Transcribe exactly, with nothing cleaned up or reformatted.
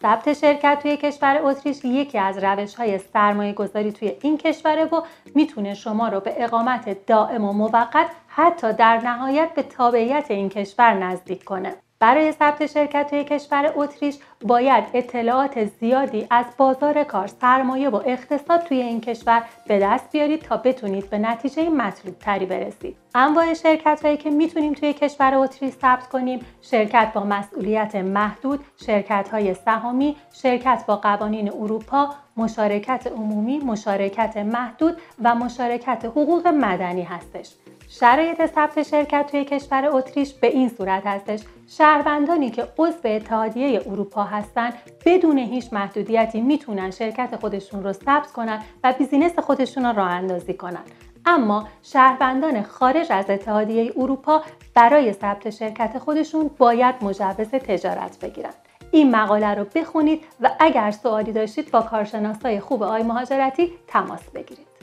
ثبت شرکت توی کشور اتریش یکی از روش‌های سرمایه‌گذاری توی این کشوره و میتونه شما رو به اقامت دائم و موقت حتی در نهایت به تابعیت این کشور نزدیک کنه. برای ثبت شرکت توی کشور اتریش باید اطلاعات زیادی از بازار کار، سرمایه و اقتصاد توی این کشور به دست بیارید تا بتونید به نتیجه مطلوب تری برسید. انواع شرکت هایی که میتونیم توی کشور اتریش ثبت کنیم: شرکت با مسئولیت محدود، شرکت های سهامی، شرکت با قوانین اروپا، مشارکت عمومی، مشارکت محدود و مشارکت حقوق مدنی هستش. شرایط ثبت شرکت توی کشور اتریش به این صورت هستش: شهروندانی که عضو اتحادیه اروپا هستن بدون هیچ محدودیتی میتونن شرکت خودشون رو ثبت کنن و بیزینس خودشون رو راه اندازی کنن. اما شهروندان خارج از اتحادیه اروپا برای ثبت شرکت خودشون باید مجوز تجارت بگیرن. این مقاله رو بخونید و اگر سوالی داشتید با کارشناسای خوب آی مهاجرتی تماس بگیرید.